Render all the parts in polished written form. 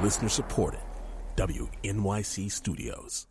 Listener supported. WNYC Studios.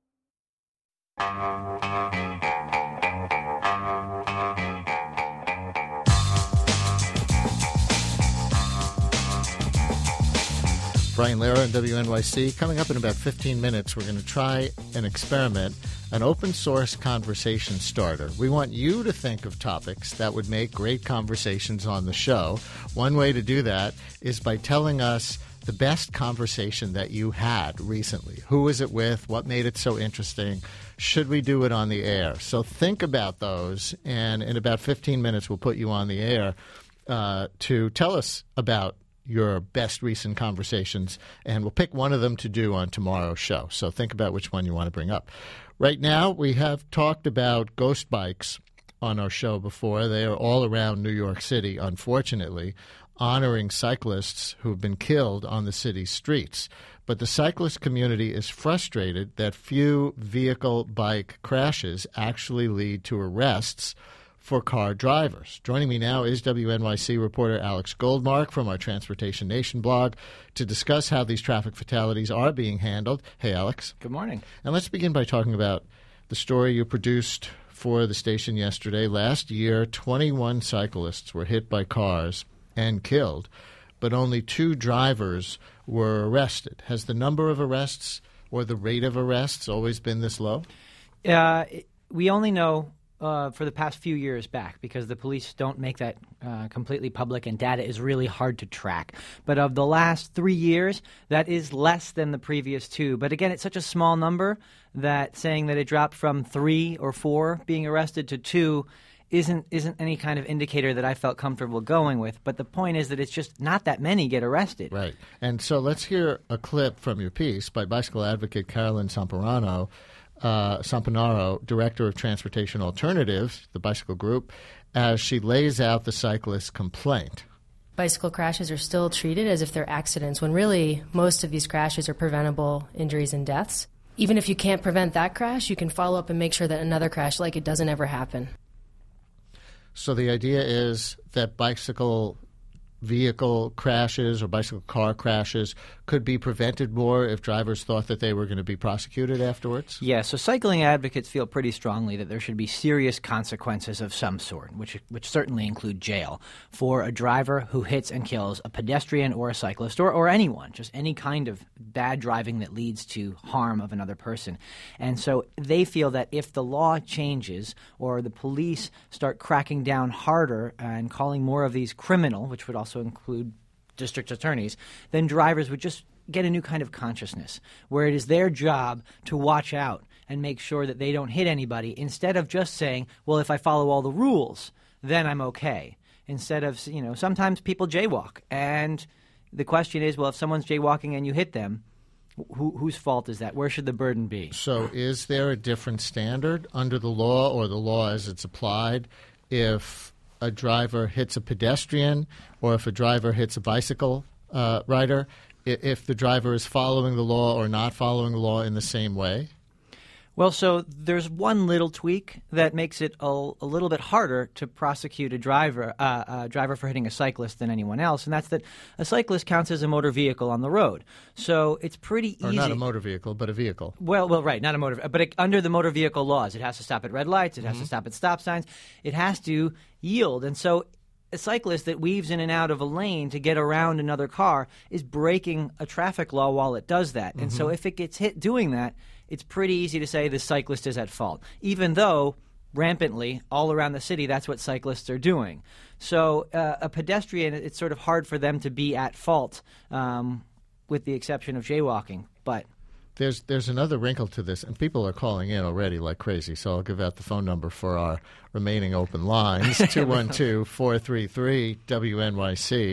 Brian Lehrer on WNYC. Coming up in about 15 minutes, we're going to try an experiment, an open-source conversation starter. We want you to think of topics that would make great conversations on the show. One way to do that is by telling us the best conversation that you had recently. Who was it with? What made it so interesting? Should we do it on the air? So think about those, and in about 15 minutes, we'll put you on the air to tell us about your best recent conversations, and we'll pick one of them to do on tomorrow's show. So think about which one you want to bring up. Right now, we have talked about ghost bikes on our show before. They are all around New York City, unfortunately, honoring cyclists who have been killed on the city's streets. But the cyclist community is frustrated that few vehicle-bike crashes actually lead to arrests for car drivers. Joining me now is WNYC reporter Alex Goldmark from our Transportation Nation blog to discuss how these traffic fatalities are being handled. Hey, Alex. Good morning. And let's begin by talking about the story you produced for the station yesterday. Last year, 21 cyclists were hit by cars and killed, but only 2 drivers were arrested. Has the number of arrests or the rate of arrests always been this low? We only know for the past few years back, because the police don't make that completely public and data is really hard to track. But of the last 3 years, that is less than the previous 2. But again, it's such a small number that saying that it dropped from 3 or 4 being arrested to 2 isn't any kind of indicator that I felt comfortable going with. But the point is that it's just not that many get arrested. Right. And so let's hear a clip from your piece by bicycle advocate Carolyn Sampanaro, Director of Transportation Alternatives, the bicycle group, as she lays out the cyclist's complaint. Bicycle crashes are still treated as if they're accidents, when really most of these crashes are preventable injuries and deaths. Even if you can't prevent that crash, you can follow up and make sure that another crash like it doesn't ever happen. So the idea is that bicycle vehicle crashes or bicycle car crashes could be prevented more if drivers thought that they were going to be prosecuted afterwards? Yeah, so cycling advocates feel pretty strongly that there should be serious consequences of some sort, which certainly include jail, for a driver who hits and kills a pedestrian or a cyclist or anyone, just any kind of bad driving that leads to harm of another person. And so they feel that if the law changes or the police start cracking down harder and calling more of these criminal, which would also include district attorneys, then drivers would just get a new kind of consciousness where it is their job to watch out and make sure that they don't hit anybody, instead of just saying, well, if I follow all the rules, then I'm okay. Instead of, sometimes people jaywalk. And the question is, well, if someone's jaywalking and you hit them, whose fault is that? Where should the burden be? So is there a different standard under the law or the law as it's applied if a driver hits a pedestrian or if a driver hits a bicycle rider, if the driver is following the law or not following the law in the same way? Well, so there's one little tweak that makes it a little bit harder to prosecute a driver for hitting a cyclist than anyone else, and that's that a cyclist counts as a motor vehicle on the road. So it's pretty easy. Or not a motor vehicle, but a vehicle. Well, right, not a motor, but under the motor vehicle laws, it has to stop at red lights, it has to stop at stop signs, it has to yield, and so a cyclist that weaves in and out of a lane to get around another car is breaking a traffic law while it does that. And so if it gets hit doing that, it's pretty easy to say the cyclist is at fault, even though rampantly all around the city that's what cyclists are doing. So a pedestrian, it's sort of hard for them to be at fault, with the exception of jaywalking. But There's another wrinkle to this, and people are calling in already like crazy, so I'll give out the phone number for our remaining open lines, 212-433-WNYC,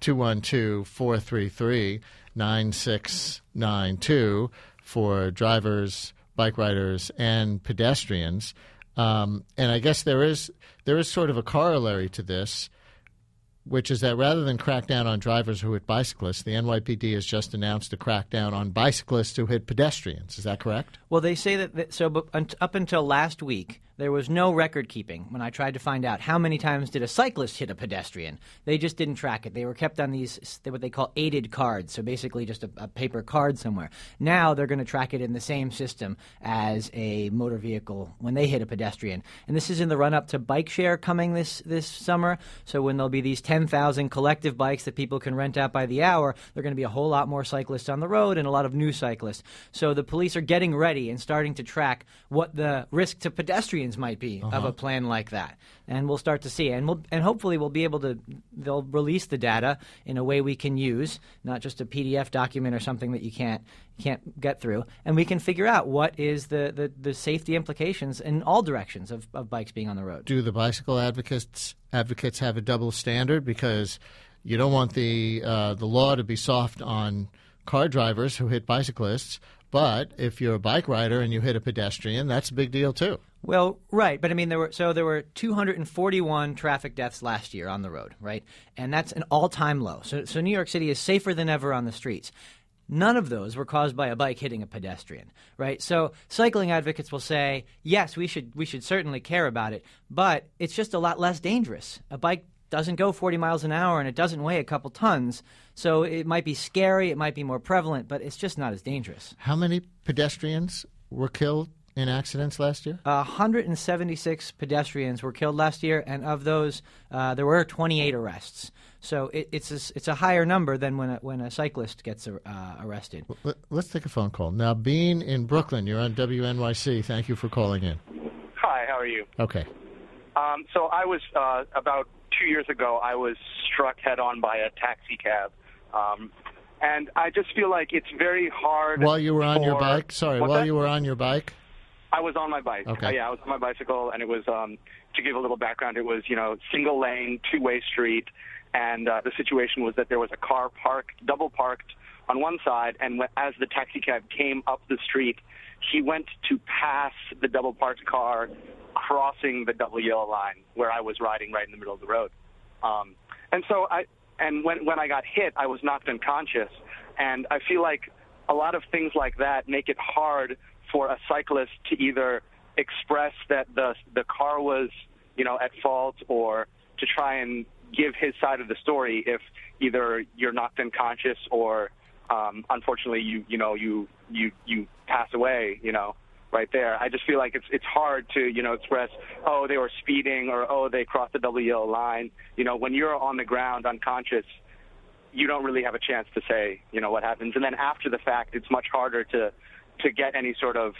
212-433-9692 for drivers, bike riders, and pedestrians. And I guess there is sort of a corollary to this, which is that rather than crack down on drivers who hit bicyclists, the NYPD has just announced a crackdown on bicyclists who hit pedestrians. Is that correct? Well, they say that up until last week, there was no record keeping when I tried to find out how many times did a cyclist hit a pedestrian. They just didn't track it. They were kept on these, what they call aided cards, so basically just a paper card somewhere. Now they're going to track it in the same system as a motor vehicle when they hit a pedestrian. And this is in the run-up to bike share coming this summer. So when there'll be these 10,000 collective bikes that people can rent out by the hour, there are going to be a whole lot more cyclists on the road and a lot of new cyclists. So the police are getting ready and starting to track what the risk to pedestrians might be of a plan like that. And we'll start to see. And hopefully we'll be able to, they'll release the data in a way we can use, not just a PDF document or something that you can't get through. And we can figure out what is the safety implications in all directions of bikes being on the road. Do the bicycle advocates have a double standard? Because you don't want the law to be soft on car drivers who hit bicyclists, but if you're a bike rider and you hit a pedestrian, that's a big deal too. Well, right, but I mean there were 241 traffic deaths last year on the road, right? And that's an all-time low. So New York City is safer than ever on the streets. None of those were caused by a bike hitting a pedestrian, right? So cycling advocates will say, yes, we should certainly care about it, but it's just a lot less dangerous. A bike doesn't go 40 miles an hour and it doesn't weigh a couple tons, so it might be scary, it might be more prevalent, but it's just not as dangerous. How many pedestrians were killed in accidents last year? 176 pedestrians were killed last year, and of those, there were 28 arrests. So it's a higher number than when a cyclist gets arrested. Let's take a phone call. Now, Bean in Brooklyn, you're on WNYC. Thank you for calling in. Hi, how are you? Okay. So I was, about 2 years ago, I was struck head-on by a taxi cab. And I just feel like it's very hard. While you were on your bike? Sorry, you were on your bike? I was on my bike. Okay. Yeah, I was on my bicycle, and it was, to give a little background, it was, single lane, two-way street, and the situation was that there was a car double parked on one side, and as the taxi cab came up the street, he went to pass the double parked car, crossing the double yellow line where I was riding right in the middle of the road. And so when I got hit, I was knocked unconscious, and I feel like a lot of things like that make it hard for a cyclist to either express that the car was, at fault, or to try and give his side of the story if either you're knocked unconscious or, unfortunately, you pass away, right there. I just feel like it's hard to, express, oh, they were speeding, or, oh, they crossed the double yellow line. When you're on the ground unconscious, you don't really have a chance to say, what happens. And then after the fact, it's much harder to get any sort of,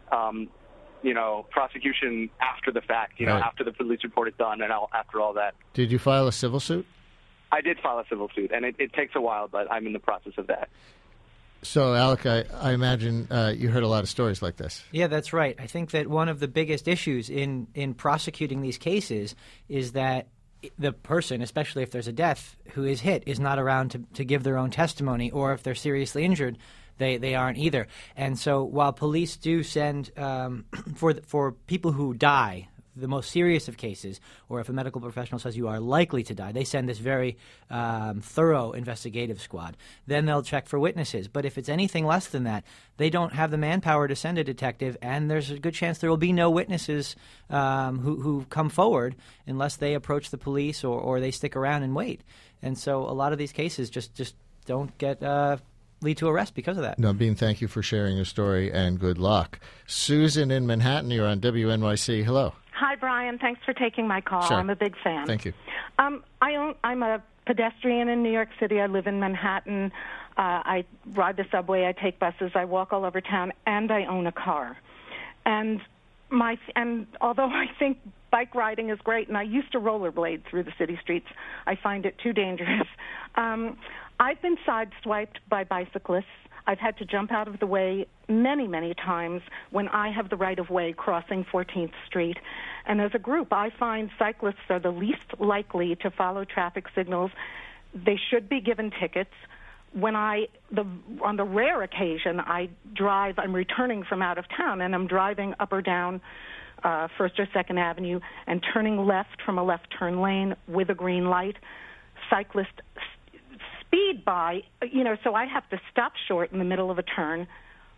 prosecution after the fact, right, after the police report is done and after all that. Did you file a civil suit? I did file a civil suit, and it takes a while, but I'm in the process of that. So, Alec, I imagine you heard a lot of stories like this. Yeah, that's right. I think that one of the biggest issues in prosecuting these cases is that the person, especially if there's a death, who is hit is not around to give their own testimony, or if they're seriously injured, they aren't either. And so while police do send for people who die, the most serious of cases, or if a medical professional says you are likely to die, they send this very thorough investigative squad. Then they'll check for witnesses. But if it's anything less than that, they don't have the manpower to send a detective, and there's a good chance there will be no witnesses who come forward unless they approach the police or they stick around and wait. And so a lot of these cases just don't get lead to arrest because of that. Naveen, thank you for sharing your story, and good luck. Susan in Manhattan, you're on WNYC. Hello. Hi, Brian. Thanks for taking my call. Sure. I'm a big fan. Thank you. I'm a pedestrian in New York City. I live in Manhattan. I ride the subway. I take buses. I walk all over town, and I own a car. And although I think bike riding is great, and I used to rollerblade through the city streets, I find it too dangerous. I've been sideswiped by bicyclists. I've had to jump out of the way many, many times when I have the right-of-way crossing 14th Street. And as a group, I find cyclists are the least likely to follow traffic signals. They should be given tickets. On the rare occasion I'm returning from out of town, and I'm driving up or down First or Second Avenue and turning left from a left turn lane with a green light, cyclists speed by, so I have to stop short in the middle of a turn,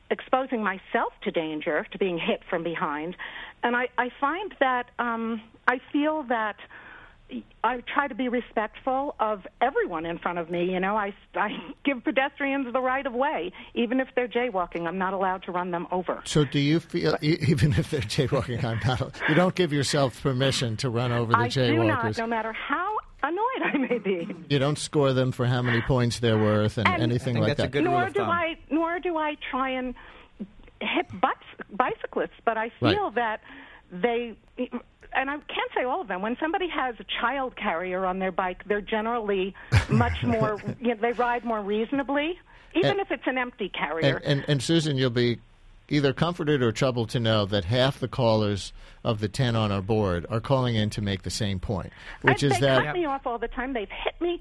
exposing myself to danger, to being hit from behind. And I find that I feel that I try to be respectful of everyone in front of me. You know, I give pedestrians the right of way. Even if they're jaywalking, I'm not allowed to run them over. So do you feel, even if they're jaywalking, you don't give yourself permission to run over the jaywalkers? I do not, no matter how annoyed I may be. You don't score them for how many points they're worth and anything like that? Nor do I try and hit bicyclists, but I feel that they... And I can't say all of them. When somebody has a child carrier on their bike, they're generally much more, they ride more reasonably, even if it's an empty carrier. And Susan, you'll be either comforted or troubled to know that half the callers of the 10 on our board are calling in to make the same point, which is that... They cut me off all the time. They've hit me.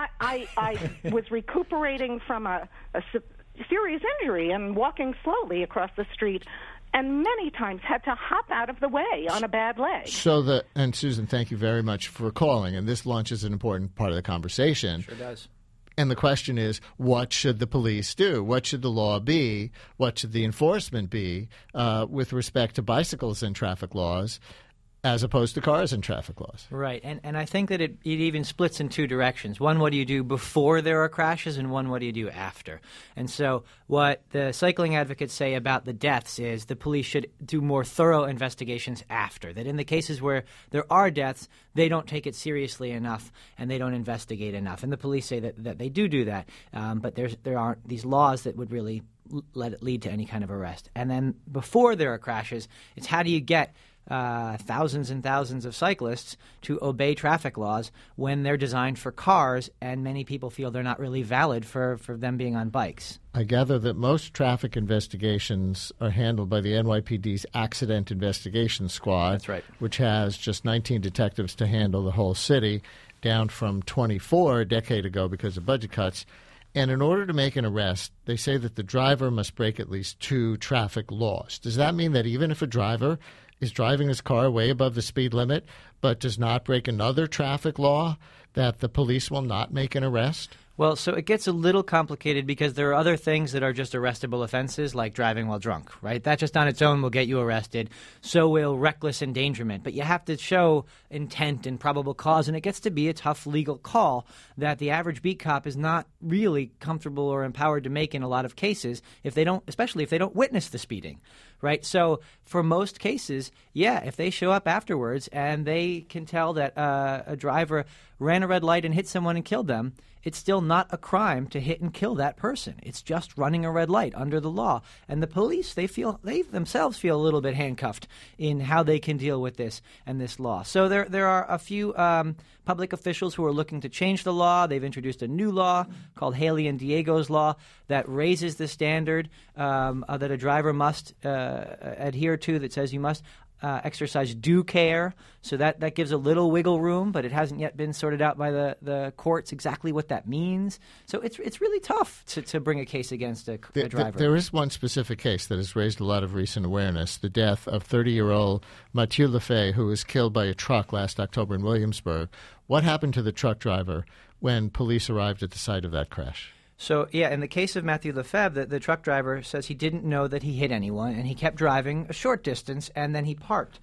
I was recuperating from a serious injury and walking slowly across the street, and many times had to hop out of the way on a bad leg. And Susan, thank you very much for calling. And this launches an important part of the conversation. Sure does. And the question is, what should the police do? What should the law be? What should the enforcement be with respect to bicycles and traffic laws, as opposed to cars and traffic laws? Right. And I think that it even splits in two directions. One, what do you do before there are crashes, and one, what do you do after? And so what the cycling advocates say about the deaths is the police should do more thorough investigations after. That in the cases where there are deaths, they don't take it seriously enough and they don't investigate enough. And the police say that they do that. But there aren't these laws that would really let it lead to any kind of arrest. And then before there are crashes, it's how do you get thousands and thousands of cyclists to obey traffic laws when they're designed for cars, and many people feel they're not really valid for them being on bikes. I gather that most traffic investigations are handled by the NYPD's Accident Investigation Squad. That's right. Which has just 19 detectives to handle the whole city, down from 24 a decade ago because of budget cuts. And in order to make an arrest, they say that the driver must break at least 2 traffic laws. Does that mean that even if a driver is driving his car way above the speed limit but does not break another traffic law, that the police will not make an arrest? Well, so it gets a little complicated because there are other things that are just arrestable offenses, like driving while drunk, right? That just on its own will get you arrested. So will reckless endangerment. But you have to show intent and probable cause, and it gets to be a tough legal call that the average beat cop is not really comfortable or empowered to make in a lot of cases, especially if they don't witness the speeding, right? So for most cases, if they show up afterwards and they can tell that a driver ran a red light and hit someone and killed them, it's still not a crime to hit and kill that person. It's just running a red light under the law. And the police, they themselves feel a little bit handcuffed in how they can deal with this and this law. So there are a few public officials who are looking to change the law. They've introduced a new law called Haley and Diego's law that raises the standard that a driver must adhere to, that says you must exercise due care. So that gives a little wiggle room, but it hasn't yet been sorted out by the courts exactly what that means. So it's really tough to bring a case against a driver. There is one specific case that has raised a lot of recent awareness, the death of 30-year-old Mathieu Lefebvre, who was killed by a truck last October in Williamsburg. What happened to the truck driver when police arrived at the site of that crash? So, in the case of Mathieu Lefebvre, the truck driver says he didn't know that he hit anyone, and he kept driving a short distance, and then he parked.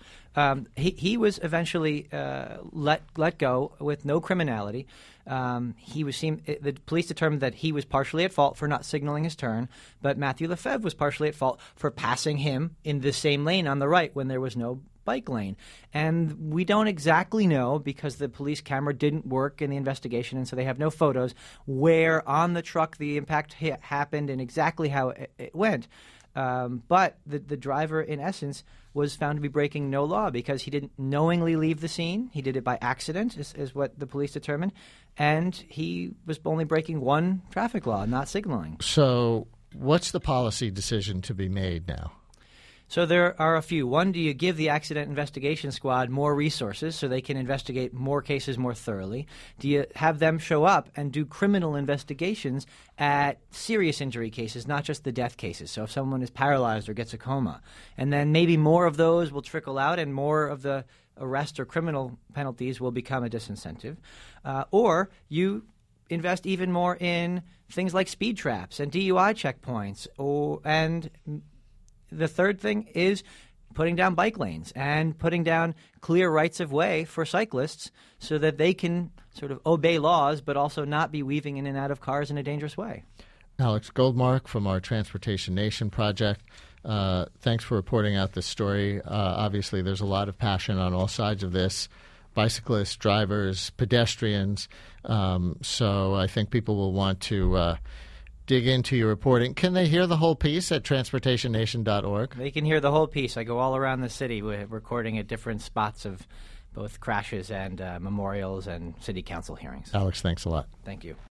He was eventually let go with no criminality. The police determined that he was partially at fault for not signaling his turn, but Mathieu Lefebvre was partially at fault for passing him in the same lane on the right when there was no bike lane. And we don't exactly know, because the police camera didn't work in the investigation, and so they have no photos where on the truck the impact happened and exactly how it went. But the driver, in essence, was found to be breaking no law because he didn't knowingly leave the scene. He did it by accident, is what the police determined. And he was only breaking one traffic law, not signaling. So what's the policy decision to be made now? So there are a few. One, do you give the Accident Investigation Squad more resources so they can investigate more cases more thoroughly? Do you have them show up and do criminal investigations at serious injury cases, not just the death cases? So if someone is paralyzed or gets a coma. And then maybe more of those will trickle out and more of the arrest or criminal penalties will become a disincentive. Or you invest even more in things like speed traps and DUI checkpoints. And the third thing is putting down bike lanes and putting down clear rights of way for cyclists so that they can sort of obey laws but also not be weaving in and out of cars in a dangerous way. Alex Goldmark from our Transportation Nation project. Thanks for reporting out this story. Obviously, there's a lot of passion on all sides of this. Bicyclists, drivers, pedestrians. So I think people will want to dig into your reporting. Can they hear the whole piece at transportationnation.org? They can hear the whole piece. I go all around the city recording at different spots of both crashes and memorials and city council hearings. Alex, thanks a lot. Thank you.